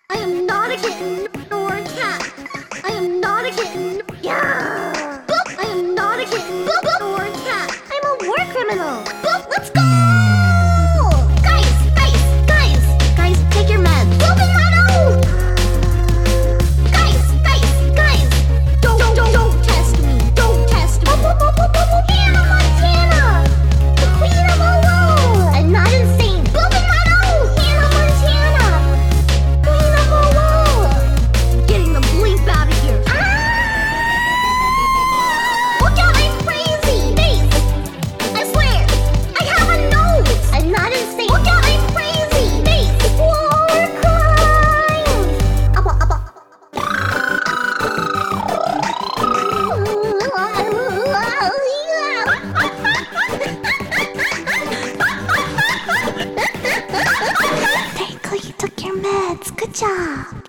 I am not a kitten nor a cat. I am not a kitten. Yeah. Boop. I am not a kitten nor a cat. I'm a war criminal. Boop. Let's go. Guys, take your meds. Boop in my nose. Guys, don't test me. Don't test me. Hannah Montana, the queen of Olo. I'm not insane. Boop in my nose. Hannah Montana, queen of Olo. Getting the bleep out of here. Look out, I'm crazy. Face. I swear, I have a nose. I'm not insane. Look out, I'm crazy. Face. War crimes. Very cool, you took your meds. Good job.